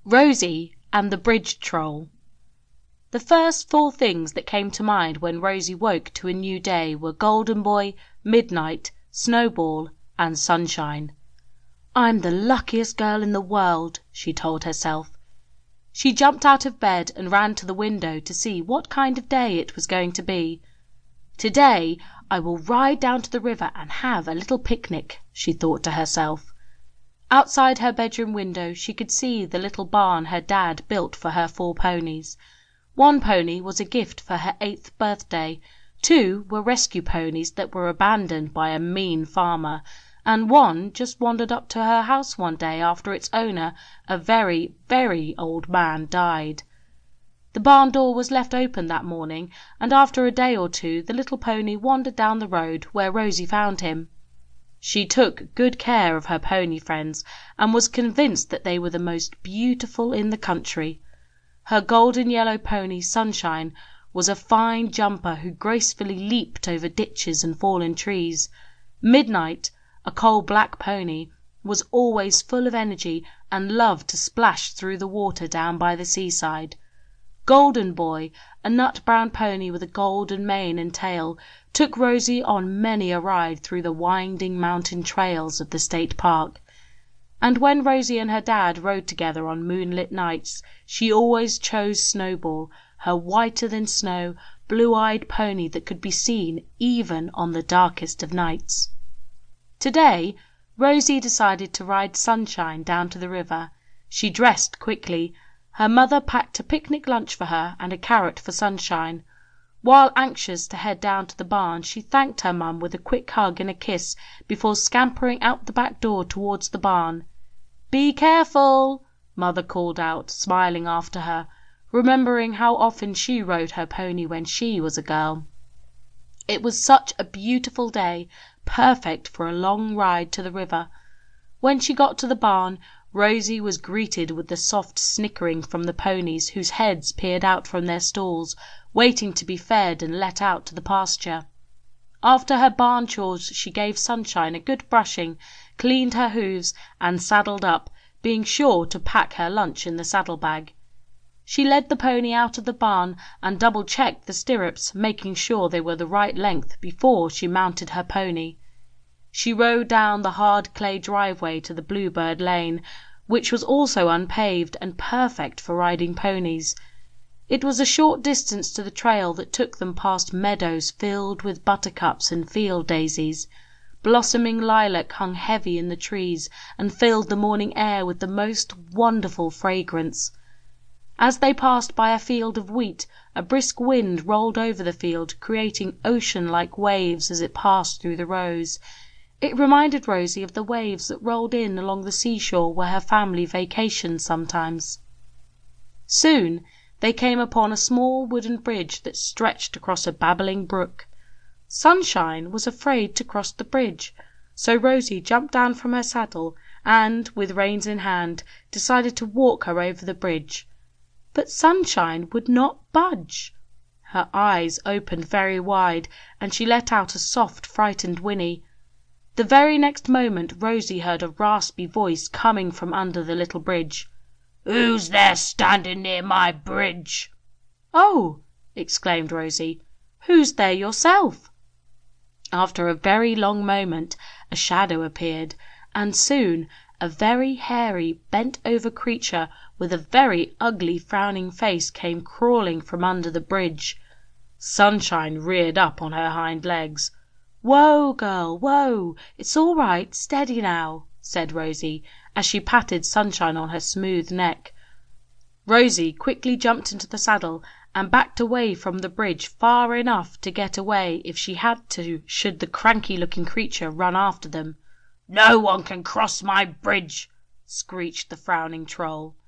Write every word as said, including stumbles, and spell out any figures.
Rosie and the Bridge Troll. The first four things that came to mind when Rosie woke to a new day were Golden Boy, Midnight, Snowball, and Sunshine. "I'm the luckiest girl in the world," she told herself. She jumped out of bed and ran to the window to see what kind of day it was going to be. "Today I will ride down to the river and have a little picnic," she thought to herself. Outside her bedroom window she could see the little barn her dad built for her four ponies. One pony was a gift for her eighth birthday, two were rescue ponies that were abandoned by a mean farmer, and one just wandered up to her house one day after its owner, a very, very old man, died. The barn door was left open that morning, and after a day or two the little pony wandered down the road, where Rosie found him. She took good care of her pony friends, and was convinced that they were the most beautiful in the country. Her golden yellow pony, Sunshine, was a fine jumper who gracefully leaped over ditches and fallen trees. Midnight, a coal black pony, was always full of energy and loved to splash through the water down by the seaside. Golden Boy, a nut brown pony with a golden mane and tail, took Rosie on many a ride through the winding mountain trails of the state park. And when Rosie and her dad rode together on moonlit nights, she always chose Snowball, her whiter than snow, blue-eyed pony that could be seen even on the darkest of nights. Today Rosie decided to ride Sunshine down to the river. She dressed quickly. Her mother packed a picnic lunch for her and a carrot for Sunshine. While anxious to head down to the barn, she thanked her mum with a quick hug and a kiss before scampering out the back door towards the barn. "Be careful!" Mother called out, smiling after her, remembering how often she rode her pony when she was a girl. It was such a beautiful day, perfect for a long ride to the river. When she got to the barn, Rosie was greeted with the soft snickering from the ponies whose heads peered out from their stalls, waiting to be fed and let out to the pasture. After her barn chores she gave Sunshine a good brushing, cleaned her hooves, and saddled up, being sure to pack her lunch in the saddle-bag. She led the pony out of the barn and double-checked the stirrups, making sure they were the right length before she mounted her pony. She rode down the hard clay driveway to the Bluebird Lane, which was also unpaved and perfect for riding ponies. It was a short distance to the trail that took them past meadows filled with buttercups and field daisies. Blossoming lilac hung heavy in the trees and filled the morning air with the most wonderful fragrance. As they passed by a field of wheat, a brisk wind rolled over the field, creating ocean-like waves as it passed through the rows. It reminded Rosie of the waves that rolled in along the seashore where her family vacationed sometimes. Soon they came upon a small wooden bridge that stretched across a babbling brook. Sunshine was afraid to cross the bridge, so Rosie jumped down from her saddle and, with reins in hand, decided to walk her over the bridge. But Sunshine would not budge. Her eyes opened very wide, and she let out a soft, frightened whinny. The very next moment Rosie heard a raspy voice coming from under the little bridge. "Who's there standing near my bridge?" "Oh!" exclaimed Rosie. "Who's there yourself?" After a very long moment a shadow appeared, and soon a very hairy, bent-over creature with a very ugly frowning face came crawling from under the bridge. Sunshine reared up on her hind legs. "Whoa, girl, whoa! It's all right, steady now," said Rosie, as she patted Sunshine on her smooth neck. Rosie quickly jumped into the saddle and backed away from the bridge far enough to get away if she had to should the cranky-looking creature run after them. "No one can cross my bridge!" screeched the frowning troll.